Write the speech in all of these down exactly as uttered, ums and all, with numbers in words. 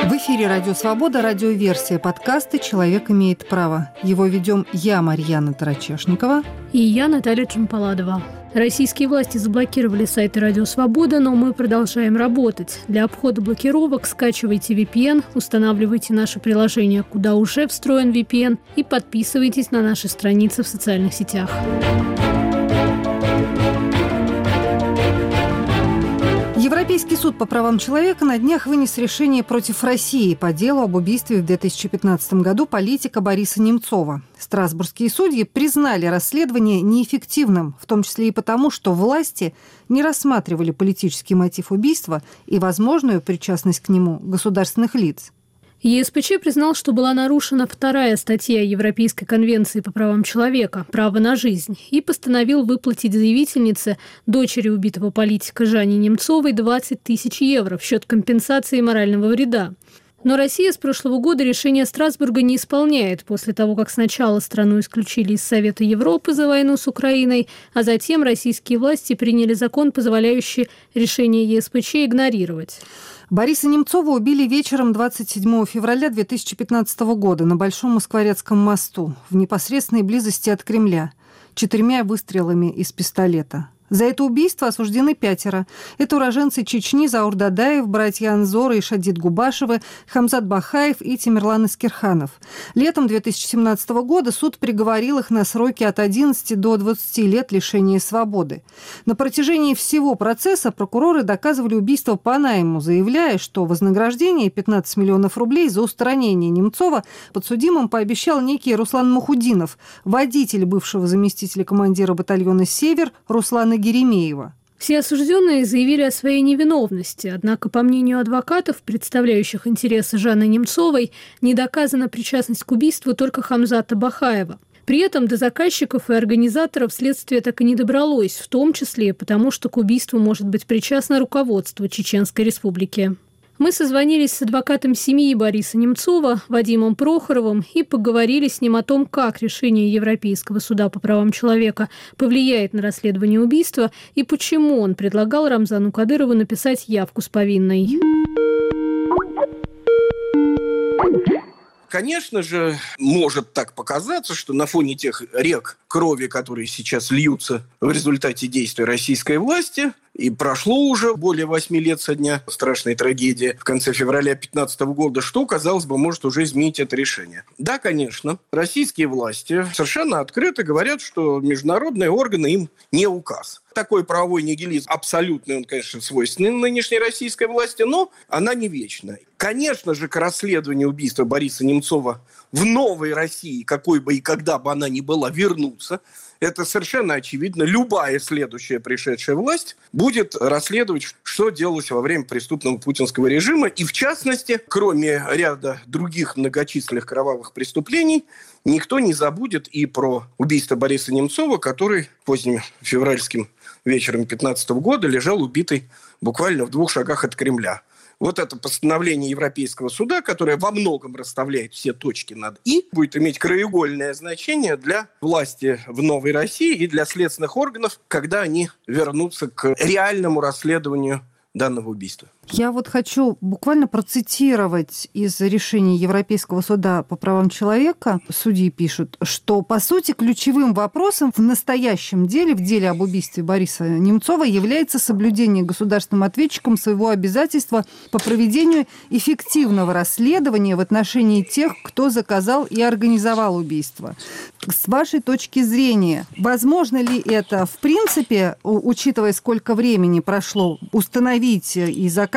В эфире «Радио Свобода», радиоверсия подкаста «Человек имеет право». Его ведем я, Марьяна Тарачешникова. И я, Наталья Чемпаладова. Российские власти заблокировали сайты «Радио Свобода», но мы продолжаем работать. Для обхода блокировок скачивайте ви пи эн, устанавливайте наше приложение, куда уже встроен ви пи эн, и подписывайтесь на наши страницы в социальных сетях. Европейский суд по правам человека на днях вынес решение против России по делу об убийстве в две тысячи пятнадцатом году политика Бориса Немцова. Страсбургские судьи признали расследование неэффективным, в том числе и потому, что власти не рассматривали политический мотив убийства и возможную причастность к нему государственных лиц. е эс пэ че признал, что была нарушена вторая статья Европейской конвенции по правам человека «Право на жизнь» и постановил выплатить заявительнице, дочери убитого политика Жанне Немцовой, двадцать тысяч евро в счет компенсации морального вреда. Но Россия с прошлого года решение Страсбурга не исполняет после того, как сначала страну исключили из Совета Европы за войну с Украиной, а затем российские власти приняли закон, позволяющий решение е эс пэ че игнорировать. Бориса Немцова убили вечером двадцать седьмого февраля две тысячи пятнадцатого года на Большом Москворецком мосту в непосредственной близости от Кремля четырьмя выстрелами из пистолета. За это убийство осуждены пятеро. Это уроженцы Чечни Заур Дадаев, братья Анзора и Шадид Губашевы, Хамзат Бахаев и Тимирлан Искирханов. Летом две тысячи семнадцатого года суд приговорил их на сроки от одиннадцати до двадцати лет лишения свободы. На протяжении всего процесса прокуроры доказывали убийство по найму, заявляя, что вознаграждение пятнадцать миллионов рублей за устранение Немцова подсудимым пообещал некий Руслан Мухудинов, водитель бывшего заместителя командира батальона «Север» Руслана Геремеева. Все осужденные заявили о своей невиновности, однако, по мнению адвокатов, представляющих интересы Жанны Немцовой, не доказана причастность к убийству только Хамзата Бахаева. При этом до заказчиков и организаторов следствие так и не добралось, в том числе потому, что к убийству может быть причастно руководство Чеченской Республики. Мы созвонились с адвокатом семьи Бориса Немцова, Вадимом Прохоровым, и поговорили с ним о том, как решение Европейского суда по правам человека повлияет на расследование убийства и почему он предлагал Рамзану Кадырову написать явку с повинной. Конечно же, может так показаться, что на фоне тех рек крови, которые сейчас льются в результате действий российской власти, и прошло уже более восьми лет со дня страшной трагедии в конце февраля две тысячи пятнадцатого года, что, казалось бы, может уже изменить это решение. Да, конечно, российские власти совершенно открыто говорят, что международные органы им не указ. Такой правовой нигилизм абсолютный, он, конечно, свойственен нынешней российской власти, но она не вечна. Конечно же, к расследованию убийства Бориса Немцова в новой России, какой бы и когда бы она ни была, вернуться. Это совершенно очевидно. Любая следующая пришедшая власть будет расследовать, что делалось во время преступного путинского режима. И, в частности, кроме ряда других многочисленных кровавых преступлений, никто не забудет и про убийство Бориса Немцова, который поздним февральским вечером две тысячи пятнадцатого года лежал убитый буквально в двух шагах от Кремля. Вот это постановление Европейского суда, которое во многом расставляет все точки над «и», будет иметь краеугольное значение для власти в Новой России и для следственных органов, когда они вернутся к реальному расследованию данного убийства. Я вот хочу буквально процитировать из решения Европейского суда по правам человека. Судьи пишут, что, по сути, ключевым вопросом в настоящем деле, в деле об убийстве Бориса Немцова, является соблюдение государственным ответчиком своего обязательства по проведению эффективного расследования в отношении тех, кто заказал и организовал убийство. С вашей точки зрения, возможно ли это, в принципе, учитывая, сколько времени прошло, установить и заказчика,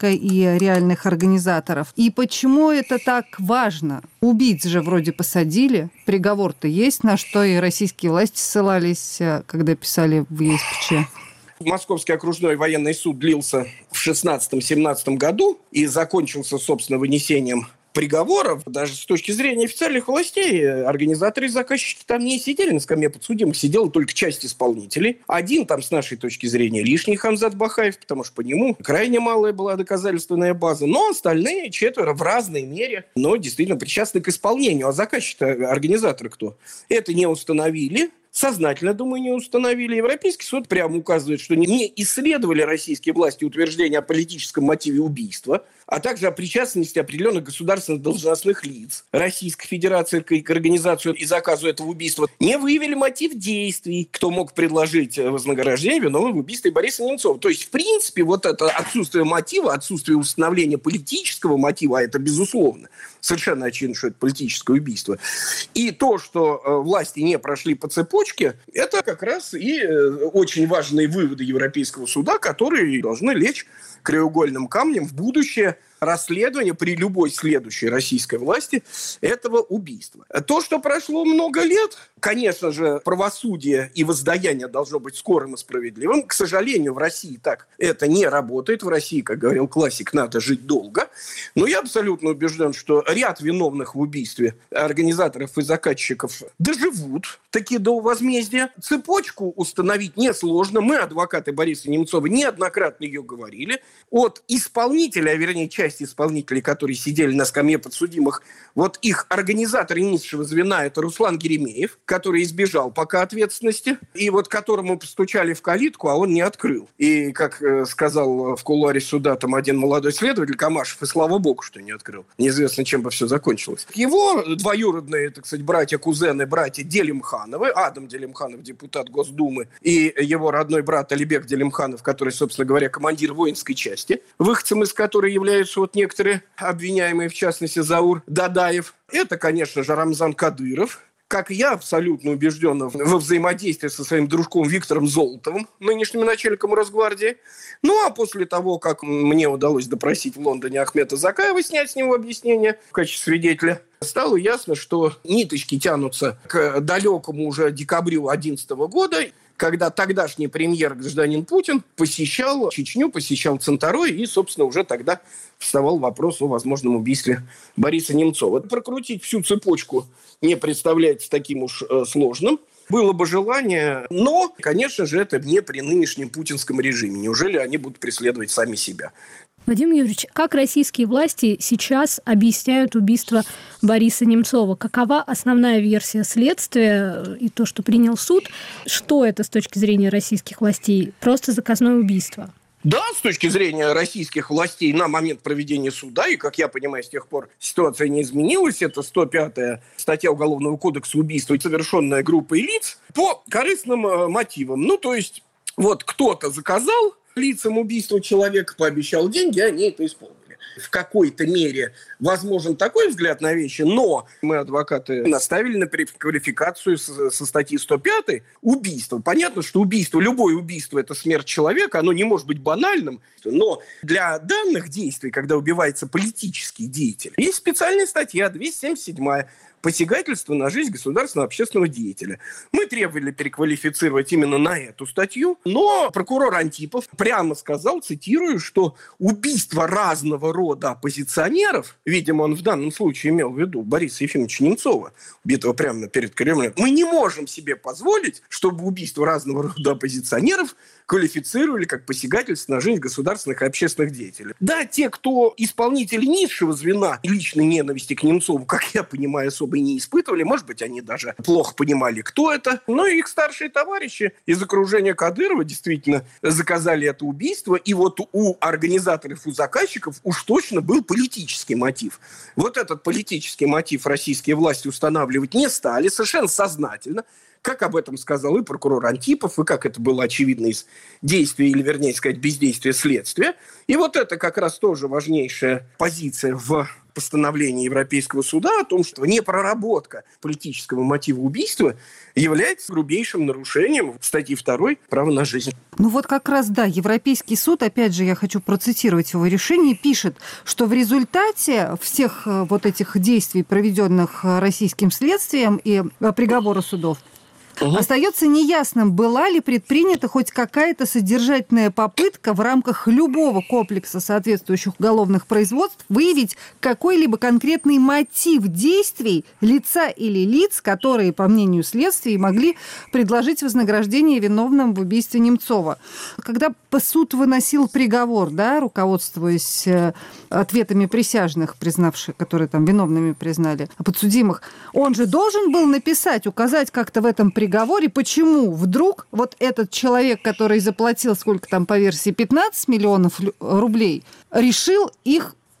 и реальных организаторов? И почему это так важно? Убийц же вроде посадили, приговор-то есть, на что и российские власти ссылались, когда писали в е эс пэ че. Московский окружной военный суд длился в шестнадцатом-семнадцатом году и закончился, собственно, вынесением приговоров. Даже с точки зрения официальных властей, организаторы и заказчики там не сидели на скамье подсудимых, сидела только часть исполнителей. Один там, с нашей точки зрения, лишний Хамзат Бахаев, потому что по нему крайне малая была доказательственная база. Но остальные четверо в разной мере, но действительно причастны к исполнению. А заказчик-то, организаторы кто? Это не установили. Сознательно, думаю, не установили. Европейский суд прямо указывает, что не исследовали российские власти утверждение о политическом мотиве убийства. а также о причастности определенных государственных должностных лиц Российской Федерации к организации и заказу этого убийства, не выявили мотив действий, кто мог предложить вознаграждение виновным в убийстве Бориса Немцова. То есть, в принципе, вот это отсутствие мотива, отсутствие установления политического мотива, а это безусловно, совершенно очевидно, что это политическое убийство, и то, что э, власти не прошли по цепочке, это как раз и э, очень важные выводы Европейского суда, которые должны лечь краеугольным камнем в будущее расследование при любой следующей российской власти этого убийства. То, что прошло много лет, конечно же, правосудие и воздаяние должно быть скорым и справедливым. К сожалению, в России так это не работает. В России, как говорил классик, надо жить долго. Но я абсолютно убежден, что ряд виновных в убийстве организаторов и заказчиков доживут таки до возмездия. Цепочку установить несложно. Мы, адвокаты Бориса Немцова, неоднократно ее говорили. От исполнителя, а вернее, часть исполнителей, которые сидели на скамье подсудимых, вот их организатор низшего звена – это Руслан Геремеев, который избежал пока ответственности, и вот которому постучали в калитку, а он не открыл. И, как э, сказал в кулуаре суда там один молодой следователь Камашев, и слава богу, что не открыл. Неизвестно, чем бы все закончилось. Его двоюродные, так сказать, братья-кузены, братья Делимхановы, Адам Делимханов, депутат Госдумы, и его родной брат Алибек Делимханов, который, собственно говоря, командир воинской части, выходцем из которой являются вот некоторые обвиняемые, в частности, Заур Дадаев. Это, конечно же, Рамзан Кадыров. Как я абсолютно убежден во взаимодействии со своим дружком Виктором Золотовым, нынешним начальником Росгвардии. Ну, а после того, как мне удалось допросить в Лондоне Ахмета Закаева, снять с него объяснение в качестве свидетеля, стало ясно, что ниточки тянутся к далекому уже декабрю две тысячи одиннадцатого года, когда тогдашний премьер, гражданин Путин, посещал Чечню, посещал Цанторой, и, собственно, уже тогда вставал вопрос о возможном убийстве Бориса Немцова. Прокрутить всю цепочку не представляется таким уж э, сложным. Было бы желание, но, конечно же, это не при нынешнем путинском режиме. Неужели они будут преследовать сами себя? Владимир Юрьевич, как российские власти сейчас объясняют убийство Бориса Немцова? Какова основная версия следствия и то, что принял суд? Что это с точки зрения российских властей? Просто заказное убийство? Да, с точки зрения российских властей на момент проведения суда, и, как я понимаю, с тех пор ситуация не изменилась, это сто пятая статья Уголовного кодекса убийства, совершенная группой лиц по корыстным э, мотивам. Ну, то есть, вот кто-то заказал лицам убийства человека, пообещал деньги, они это исполнили. В какой-то мере возможен такой взгляд на вещи, но мы, адвокаты, наставили на переквалификацию со, со статьи сто пятой убийство. Понятно, что убийство, любое убийство – это смерть человека, оно не может быть банальным, но для данных действий, когда убивается политический деятель, есть специальная статья двести семьдесят седьмая «Посягательство на жизнь государственного общественного деятеля». Мы требовали переквалифицировать именно на эту статью, но прокурор Антипов прямо сказал, цитирую, что убийство разного рода оппозиционеров, видимо, он в данном случае имел в виду Бориса Ефимовича Немцова, убитого прямо перед Кремлем, мы не можем себе позволить, чтобы убийство разного рода оппозиционеров квалифицировали как посягательство на жизнь государственных и общественных деятелей. Да, те, кто исполнители низшего звена личной ненависти к Немцову, как я понимаю, особо и не испытывали, может быть, они даже плохо понимали, кто это, но их старшие товарищи из окружения Кадырова действительно заказали это убийство, и вот у организаторов, у заказчиков уж точно был политический мотив. Вот этот политический мотив российские власти устанавливать не стали, совершенно сознательно, как об этом сказал и прокурор Антипов, и как это было очевидно из действия, или, вернее сказать, бездействия следствия. И вот это как раз тоже важнейшая позиция в постановлении Европейского суда о том, что непроработка политического мотива убийства является грубейшим нарушением статьи второй «Право на жизнь». Ну вот как раз, да, Европейский суд, опять же, я хочу процитировать его решение, пишет, что в результате всех вот этих действий, проведенных российским следствием и приговора судов, Угу. остается неясным, была ли предпринята хоть какая-то содержательная попытка в рамках любого комплекса соответствующих уголовных производств выявить какой-либо конкретный мотив действий лица или лиц, которые, по мнению следствия, могли предложить вознаграждение виновным в убийстве Немцова. Когда суд выносил приговор, да, руководствуясь ответами присяжных, признавших, которые там виновными признали, подсудимых, он же должен был написать, указать как-то в этом приговоре, приговоре, почему вдруг вот этот человек, который заплатил, сколько там по версии, пятнадцать миллионов рублей, решил их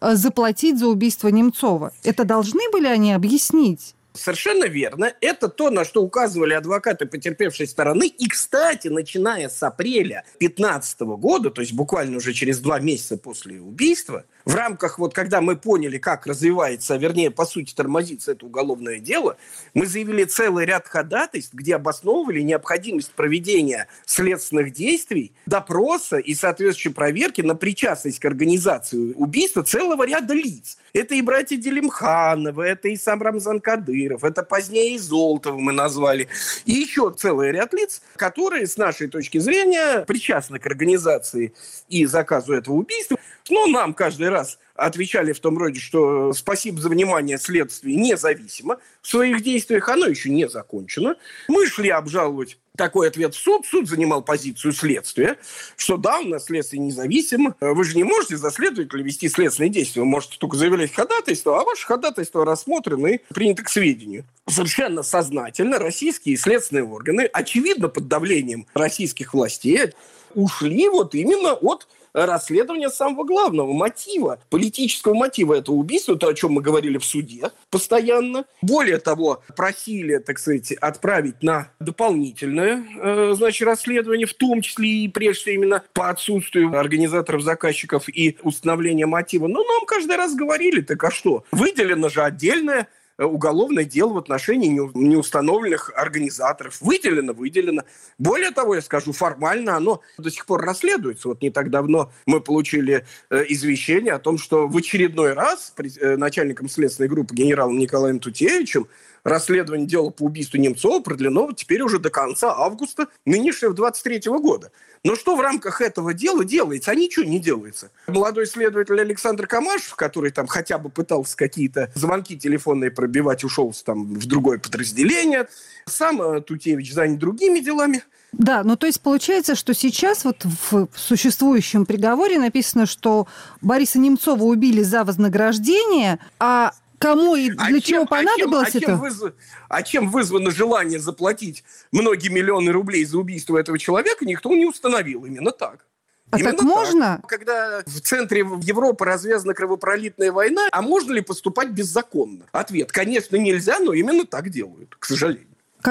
заплатить за убийство Немцова. Это должны были они объяснить? Совершенно верно. Это то, на что указывали адвокаты потерпевшей стороны. И, кстати, начиная с апреля две тысячи пятнадцатого года, то есть буквально уже через два месяца после убийства, в рамках, вот когда мы поняли, как развивается, вернее, по сути, тормозится это уголовное дело, мы заявили целый ряд ходатайств, где обосновывали необходимость проведения следственных действий, допроса и соответствующей проверки на причастность к организации убийства целого ряда лиц. Это и братья Делимхановы, это и сам Рамзан Кадыров, это позднее и Золотова мы назвали, и еще целый ряд лиц, которые, с нашей точки зрения, причастны к организации и заказу этого убийства. Но нам каждый раз отвечали в том роде, что спасибо за внимание, следствие независимо. В своих действиях оно еще не закончено. Мы шли обжаловать такой ответ в суд. Суд занимал позицию следствия, что да, у нас следствие независимо. Вы же не можете за следователя вести следственные действия. Вы можете только заявлять ходатайство, а ваше ходатайство рассмотрено и принято к сведению. Совершенно сознательно российские следственные органы, очевидно под давлением российских властей, ушли вот именно от расследования самого главного мотива, политического мотива этого убийства, то, о чем мы говорили в суде постоянно. Более того, просили, так сказать, отправить на дополнительное, э, значит, расследование, в том числе и прежде всего именно по отсутствию организаторов, заказчиков и установления мотива. Но нам каждый раз говорили, так а что? Выделено же отдельное уголовное дело в отношении неустановленных организаторов. Выделено, выделено. Более того, я скажу, формально оно до сих пор расследуется. Вот не так давно мы получили э, извещение о том, что в очередной раз э, начальником следственной группы генералом Николаем Тутевичем расследование дела по убийству Немцова продлено теперь уже до конца августа нынешнего двадцать третьего года. Но что в рамках этого дела делается? А ничего не делается. Молодой следователь Александр Камашев, который там хотя бы пытался какие-то звонки телефонные пробивать, ушел там в другое подразделение. Сам Тутевич занят другими делами. Да, ну то есть получается, что сейчас вот в существующем приговоре написано, что Бориса Немцова убили за вознаграждение, а кому и для а чего чем, понадобилось а чем, а это? Чем вызв... А чем вызвано желание заплатить многие миллионы рублей за убийство этого человека, никто не установил. Именно так. А Именно так можно? Так. Когда в центре Европы развязана кровопролитная война, а можно ли поступать беззаконно? Ответ, конечно, нельзя, но именно так делают, к сожалению.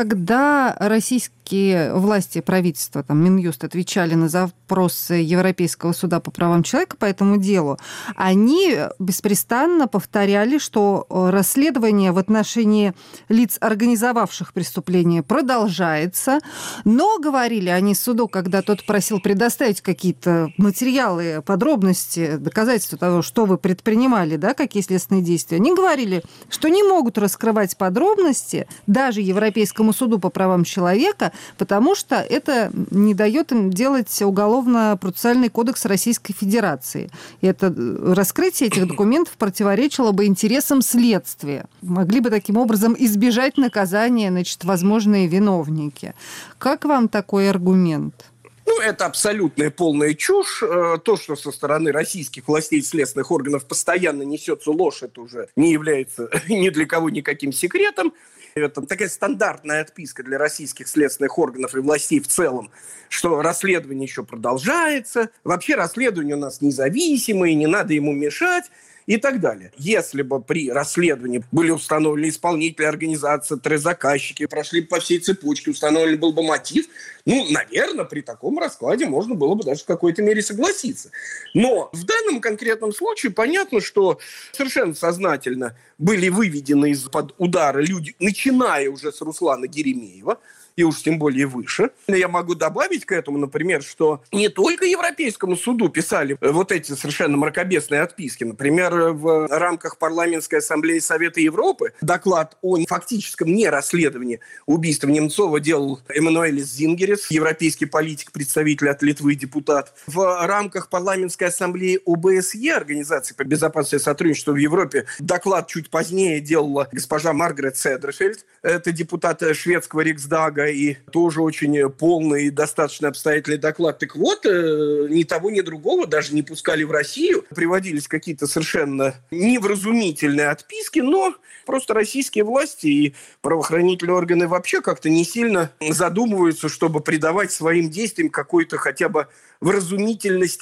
Когда российские власти, правительство, там, Минюст отвечали на запросы Европейского суда по правам человека по этому делу, они беспрестанно повторяли, что расследование в отношении лиц, организовавших преступление, продолжается, но говорили они суду, когда тот просил предоставить какие-то материалы, подробности, доказательства того, что вы предпринимали, да, какие следственные действия, они говорили, что не могут раскрывать подробности даже Европейскому суду по правам человека, потому что это не дает им делать уголовно-процессуальный кодекс Российской Федерации. И это раскрытие этих документов противоречило бы интересам следствия. Могли бы таким образом избежать наказания, значит, возможные виновники. Как вам такой аргумент? Ну, это абсолютная полная чушь. То, что со стороны российских властей и следственных органов постоянно несется ложь, это уже не является ни для кого никаким секретом. Это такая стандартная отписка для российских следственных органов и властей в целом, что расследование еще продолжается, вообще расследование у нас независимое, не надо ему мешать и так далее. Если бы при расследовании были установлены исполнители организации, заказчики, прошли по всей цепочке, установлен был бы мотив, ну, наверное, при таком раскладе можно было бы даже в какой-то мере согласиться. Но в данном конкретном случае понятно, что совершенно сознательно были выведены из-под удара люди, начиная уже с Руслана Геремеева, и уж тем более выше. Я могу добавить к этому, например, что не только Европейскому суду писали вот эти совершенно мракобесные отписки. Например, в рамках Парламентской ассамблеи Совета Европы доклад о фактическом нерасследовании убийства Немцова делал Эммануэлис Зингерис, европейский политик, представитель от Литвы, депутат. В рамках Парламентской ассамблеи о бэ эс е, Организации по безопасности и сотрудничеству в Европе, доклад чуть позднее делала госпожа Маргарет Седерфельд, это депутат шведского Риксдага, и тоже очень полный и достаточно обстоятельный доклад. Так вот, ни того, ни другого даже не пускали в Россию. Приводились какие-то совершенно невразумительные отписки, но просто российские власти и правоохранительные органы вообще как-то не сильно задумываются, чтобы придавать своим действиям какую-то хотя бы вразумительность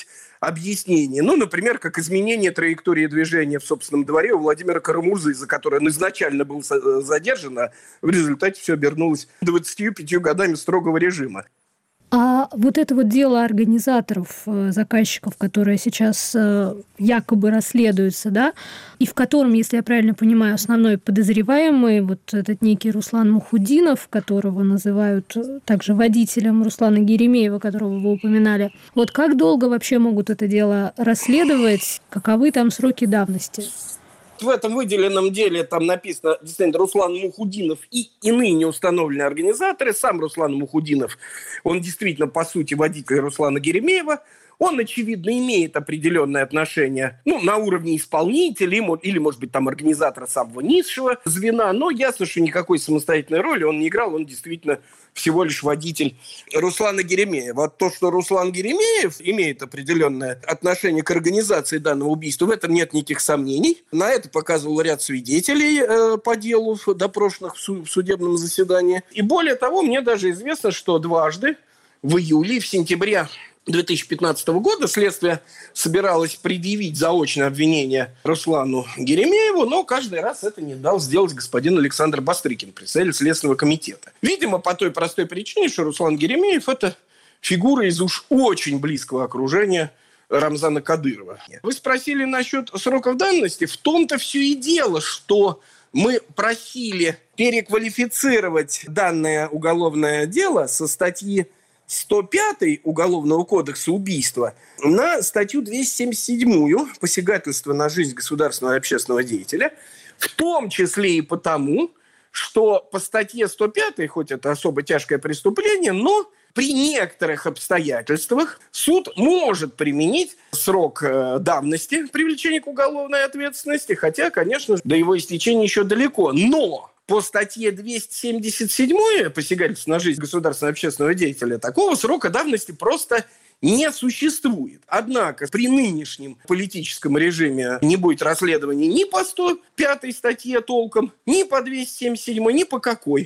объяснений. Ну, например, как изменение траектории движения в собственном дворе у Владимира Карамурзы, за которое он изначально был задержан, а в результате все обернулось двадцатью пятью годами строгого режима. А вот это вот дело организаторов, заказчиков, которое сейчас якобы расследуется, да, и в котором, если я правильно понимаю, основной подозреваемый, вот этот некий Руслан Мухудинов, которого называют также водителем Руслана Геремеева, которого вы упоминали. Вот как долго вообще могут это дело расследовать? Каковы там сроки давности? В этом выделенном деле там написано действительно Руслан Мухудинов и иные неустановленные организаторы. Сам Руслан Мухудинов, он действительно, по сути, водитель Руслана Геремеева. Он, очевидно, имеет определенное отношение, ну, на уровне исполнителя или, может быть, там организатора самого низшего звена, но ясно, что никакой самостоятельной роли он не играл, он действительно всего лишь водитель Руслана Геремеева. А то, что Руслан Геремеев имеет определенное отношение к организации данного убийства, в этом нет никаких сомнений. На это показывал ряд свидетелей э, по делу, допрошенных в, су- в судебном заседании. И более того, мне даже известно, что дважды, в июле и в сентябре две тысячи пятнадцатого года следствие собиралось предъявить заочное обвинение Руслану Геремееву, но каждый раз это не дал сделать господин Александр Бастрыкин, председатель Следственного комитета. Видимо, по той простой причине, что Руслан Геремеев – это фигура из уж очень близкого окружения Рамзана Кадырова. Вы спросили насчет сроков давности. В том-то все и дело, что мы просили переквалифицировать данное уголовное дело со статьи сто пятой Уголовного кодекса убийства на статью двести семьдесят седьмую посягательство на жизнь государственного и общественного деятеля, в том числе и потому, что по статье сто пятой, хоть это особо тяжкое преступление, но при некоторых обстоятельствах суд может применить срок э, давности привлечения к уголовной ответственности, хотя, конечно, до его истечения еще далеко. Но по статье двести семьдесят семь посягательство на жизнь государственного и общественного деятеля такого срока давности просто не существует. Однако при нынешнем политическом режиме не будет расследований ни по сто пятой статье толком, ни по двести семьдесят седьмой, ни по какой.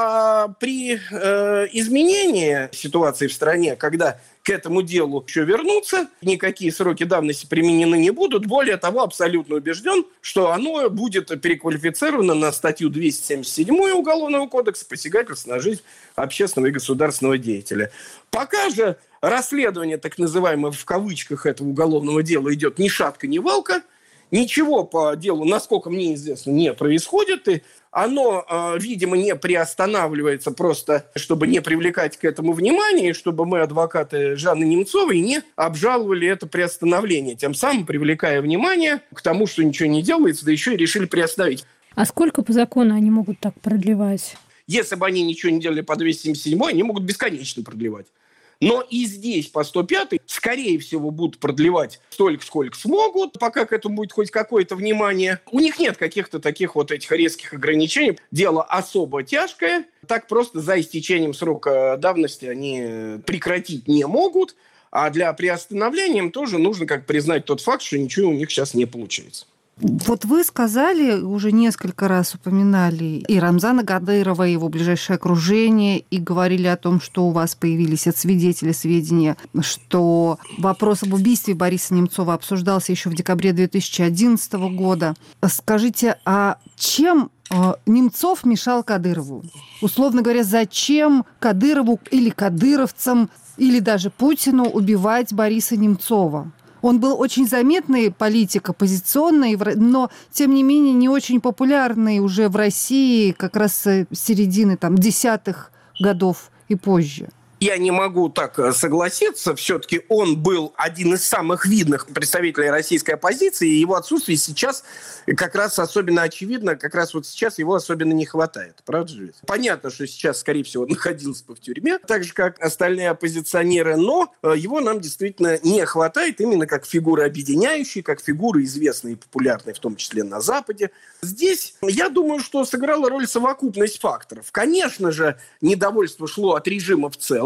А при э, изменении ситуации в стране, когда к этому делу еще вернутся, никакие сроки давности применены не будут. Более того, абсолютно убежден, что оно будет переквалифицировано на статью двести семьдесят семь Уголовного кодекса посягательство на жизнь общественного и государственного деятеля. Пока же расследование, так называемое в кавычках, этого уголовного дела идет ни шатка, ни валка, ничего по делу, насколько мне известно, не происходит, и оно, видимо, не приостанавливается просто, чтобы не привлекать к этому внимания, чтобы мы, адвокаты Жанны Немцовой, не обжаловали это приостановление, тем самым привлекая внимание к тому, что ничего не делается, да еще и решили приостановить. А сколько по закону они могут так продлевать? Если бы они ничего не делали по двести семьдесят седьмой, они могут бесконечно продлевать. Но и здесь по сто пятой, скорее всего, будут продлевать столько, сколько смогут, пока к этому будет хоть какое-то внимание. У них нет каких-то таких вот этих резких ограничений. Дело особо тяжкое. Так просто за истечением срока давности они прекратить не могут. А для приостановления им тоже нужно как признать тот факт, что ничего у них сейчас не получается. Вот вы сказали, уже несколько раз упоминали и Рамзана Кадырова, и его ближайшее окружение, и говорили о том, что у вас появились от свидетелей сведения, что вопрос об убийстве Бориса Немцова обсуждался еще в декабре две тысячи одиннадцатого года. Скажите, а чем Немцов мешал Кадырову? Условно говоря, зачем Кадырову или кадыровцам, или даже Путину убивать Бориса Немцова? Он был очень заметный политик, оппозиционный, но, тем не менее, не очень популярный уже в России как раз с середины там, десятых годов и позже. Я не могу так согласиться. Все-таки он был один из самых видных представителей российской оппозиции, и его отсутствие сейчас как раз особенно очевидно, как раз вот сейчас его особенно не хватает. Правда же? Понятно, что сейчас, скорее всего, он находился бы в тюрьме, так же, как остальные оппозиционеры, но его нам действительно не хватает именно как фигуры объединяющей, как фигуры известной и популярной, в том числе на Западе. Здесь, я думаю, что сыграла роль совокупность факторов. Конечно же, недовольство шло от режима в целом.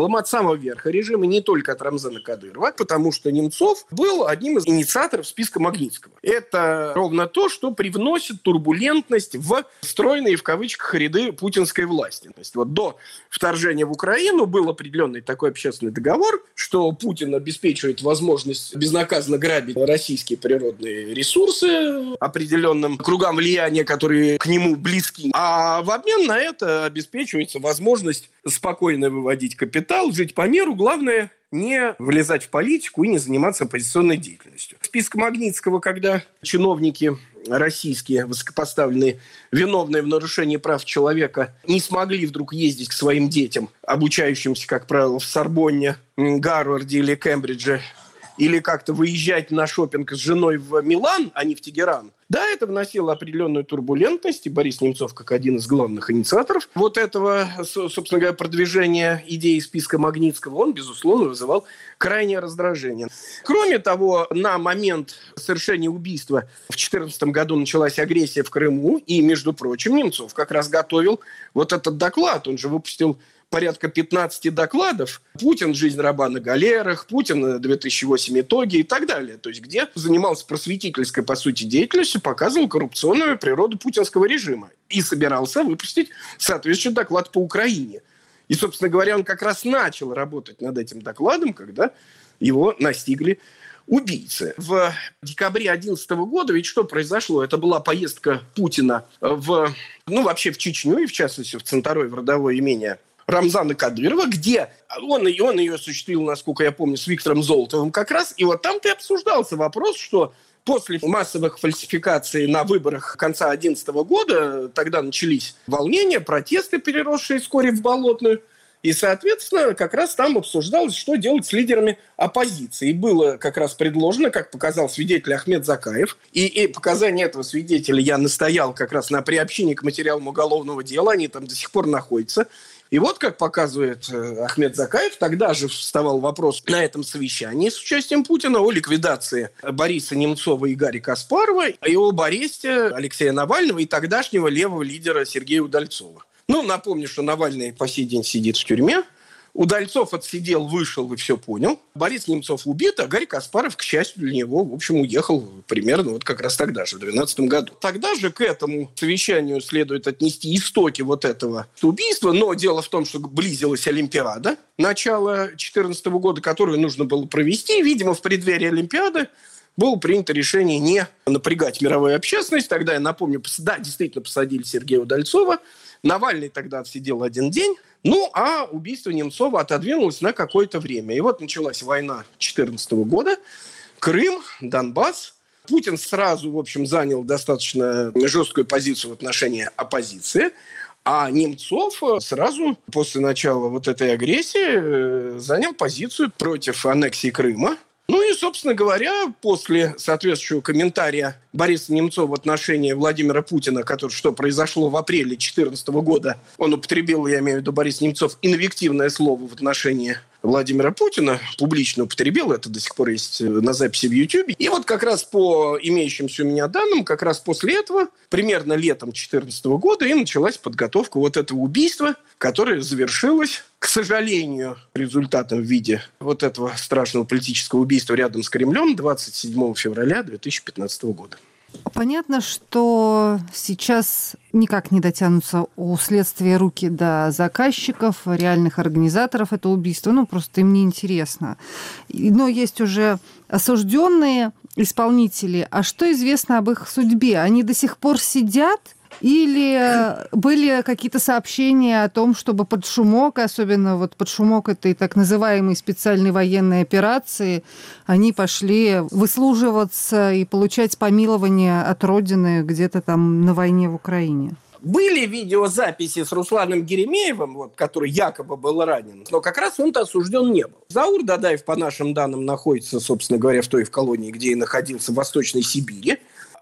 целом, от самого верха режима, не только от Рамзана Кадырова, потому что Немцов был одним из инициаторов списка Магнитского. Это ровно то, что привносит турбулентность в стройные, в кавычках, ряды путинской власти. То есть вот до вторжения в Украину был определенный такой общественный договор, что Путин обеспечивает возможность безнаказанно грабить российские природные ресурсы определенным кругам влияния, которые к нему близки. А в обмен на это обеспечивается возможность спокойно выводить капитал, жить по миру. Главное, не влезать в политику и не заниматься оппозиционной деятельностью. Список Магнитского, когда чиновники российские, высокопоставленные, виновные в нарушении прав человека, не смогли вдруг ездить к своим детям, обучающимся, как правило, в Сорбонне, Гарварде или Кембридже, или как-то выезжать на шопинг с женой в Милан, а не в Тегеран. Да, это вносило определенную турбулентность, и Борис Немцов, как один из главных инициаторов вот этого, собственно говоря, продвижения идеи списка Магнитского, он, безусловно, вызывал крайнее раздражение. Кроме того, на момент совершения убийства в две тысячи четырнадцатом году началась агрессия в Крыму, и, между прочим, Немцов как раз готовил вот этот доклад. Он же выпустил порядка пятнадцати докладов. Путин «Жизнь раба на галерах», Путин две тысячи восемь итоги и так далее. То есть где занимался просветительской, по сути, деятельностью, показывал коррупционную природу путинского режима. И собирался выпустить соответствующий доклад по Украине. И, собственно говоря, он как раз начал работать над этим докладом, когда его настигли убийцы. В декабре две тысячи одиннадцатого года ведь что произошло? Это была поездка Путина в, ну, вообще в Чечню, и в частности в Центарой, в родовое имение Рамзана Кадырова, где он, и он ее осуществил, насколько я помню, с Виктором Золотовым как раз. И вот там-то и обсуждался вопрос, что после массовых фальсификаций на выборах конца две тысячи одиннадцатого года, тогда начались волнения, протесты, переросшие вскоре в болотную. И, соответственно, как раз там обсуждалось, что делать с лидерами оппозиции. И было как раз предложено, как показал свидетель Ахмед Закаев, и, и показания этого свидетеля я настоял как раз на приобщении к материалам уголовного дела, они там до сих пор находятся. И вот, как показывает Ахмед Закаев, тогда же вставал вопрос на этом совещании с участием Путина о ликвидации Бориса Немцова и Гарри Каспарова, и об аресте Алексея Навального и тогдашнего левого лидера Сергея Удальцова. Ну, напомню, что Навальный по сей день сидит в тюрьме. Удальцов отсидел, вышел и все понял. Борис Немцов убит, а Гарри Каспаров, к счастью для него, в общем, уехал примерно вот как раз тогда же, в две тысячи двенадцатом году. Тогда же к этому совещанию следует отнести истоки вот этого убийства. Но дело в том, что близилась Олимпиада начала две тысячи четырнадцатого года, которую нужно было провести. Видимо, в преддверии Олимпиады было принято решение не напрягать мировую общественность. Тогда, я напомню, да, действительно посадили Сергея Удальцова. Навальный тогда отсидел один день. Ну, а убийство Немцова отодвинулось на какое-то время. И вот началась война две тысячи четырнадцатого года. Крым, Донбасс. Путин сразу, в общем, занял достаточно жесткую позицию в отношении оппозиции. А Немцов сразу после начала вот этой агрессии занял позицию против аннексии Крыма. Ну и, собственно говоря, после соответствующего комментария Бориса Немцова в отношении Владимира Путина, который, что произошло в апреле две тысячи четырнадцатого года, он употребил, я имею в виду Борис Немцов, инвективное слово в отношении Владимира Путина, публично употребил, это до сих пор есть на записи в Ютьюбе. И вот как раз по имеющимся у меня данным, как раз после этого, примерно летом две тысячи четырнадцатого года, и началась подготовка вот этого убийства, которое завершилось, к сожалению, результатом в виде вот этого страшного политического убийства рядом с Кремлем двадцать седьмого февраля две тысячи пятнадцатого года. Понятно, что сейчас никак не дотянутся у следствия руки до заказчиков, реальных организаторов этого убийства. Ну, просто им не интересно. Но есть уже осужденные исполнители. А что известно об их судьбе? Они до сих пор сидят? Или были какие-то сообщения о том, чтобы под шумок, особенно вот под шумок этой так называемой специальной военной операции, они пошли выслуживаться и получать помилование от Родины где-то там на войне в Украине? Были видеозаписи с Русланом Геремеевым, вот, который якобы был ранен, но как раз он-то осужден не был. Заур Дадаев, по нашим данным, находится, собственно говоря, в той в колонии, где и находился в Восточной Сибири.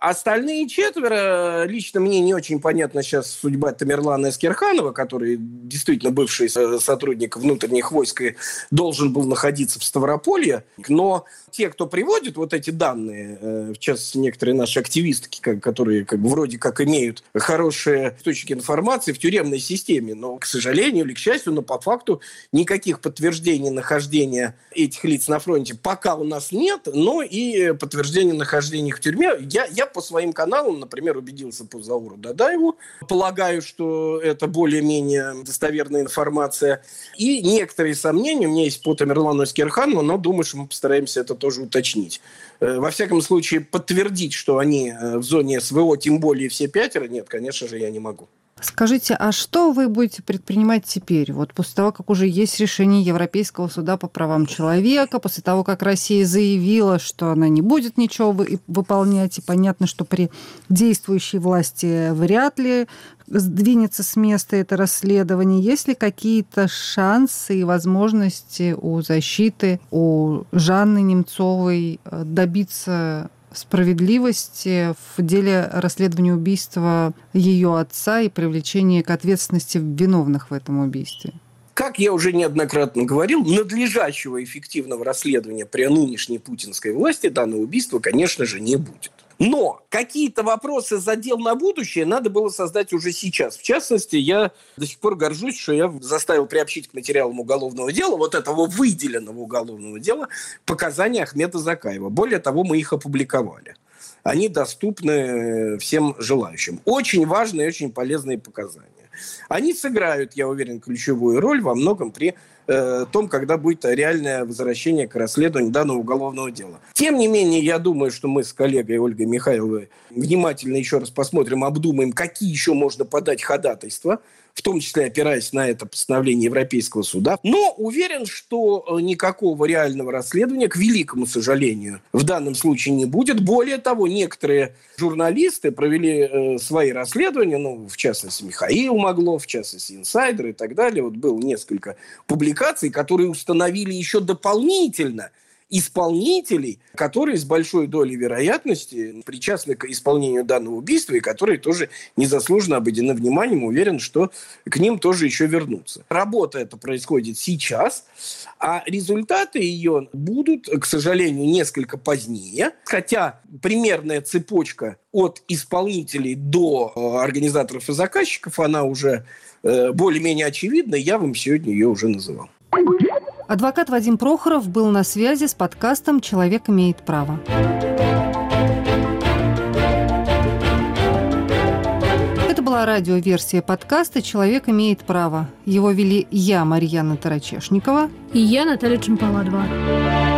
Остальные четверо, лично мне не очень понятна сейчас судьба Тамерлана Эскерханова, который действительно бывший сотрудник внутренних войск и должен был находиться в Ставрополье. Но те, кто приводит вот эти данные, в частности, некоторые наши активистки, которые как бы вроде как имеют хорошие источники информации в тюремной системе, но, к сожалению или к счастью, но по факту никаких подтверждений нахождения этих лиц на фронте пока у нас нет, но и подтверждения нахождения их в тюрьме. Я, я по своим каналам, например, убедился по Зауру Дадаеву. Полагаю, что это более-менее достоверная информация. И некоторые сомнения у меня есть по Тамерлану Эскерханову, но думаю, что мы постараемся это тоже уточнить. Во всяком случае, подтвердить, что они в зоне СВО, тем более все пятеро, нет, конечно же, я не могу. Скажите, а что вы будете предпринимать теперь? Вот после того, как уже есть решение Европейского суда по правам человека, после того, как Россия заявила, что она не будет ничего выполнять, и понятно, что при действующей власти вряд ли сдвинется с места это расследование. Есть ли какие-то шансы и возможности у защиты, у Жанны Немцовой добиться справедливости в деле расследования убийства ее отца и привлечения к ответственности виновных в этом убийстве? Как я уже неоднократно говорил, надлежащего эффективного расследования при нынешней путинской власти данного убийства, конечно же, не будет. Но какие-то вопросы задел на будущее надо было создать уже сейчас. В частности, я до сих пор горжусь, что я заставил приобщить к материалам уголовного дела, вот этого выделенного уголовного дела, показания Ахмеда Закаева. Более того, мы их опубликовали. Они доступны всем желающим. Очень важные и очень полезные показания. Они сыграют, я уверен, ключевую роль во многом при э, том, когда будет реальное возвращение к расследованию данного уголовного дела. Тем не менее, я думаю, что мы с коллегой Ольгой Михайловой внимательно еще раз посмотрим, обдумаем, какие еще можно подать ходатайства, в том числе опираясь на это постановление Европейского суда. Но уверен, что никакого реального расследования, к великому сожалению, в данном случае не будет. Более того, некоторые журналисты провели э, свои расследования, ну, в частности, Михаил Моглов, в частности, инсайдер и так далее. Вот было несколько публикаций, которые установили еще дополнительно исполнителей, которые с большой долей вероятности причастны к исполнению данного убийства и которые тоже незаслуженно обойдены вниманием. Уверен, что к ним тоже еще вернутся. Работа эта происходит сейчас, а результаты ее будут, к сожалению, несколько позднее. Хотя примерная цепочка от исполнителей до организаторов и заказчиков, она уже более-менее очевидна. Я вам сегодня ее уже называл. Адвокат Вадим Прохоров был на связи с подкастом «Человек имеет право». Это была радиоверсия подкаста «Человек имеет право». Его вели я, Марьяна Тарачешникова. И я, Наталья Чемпаладова.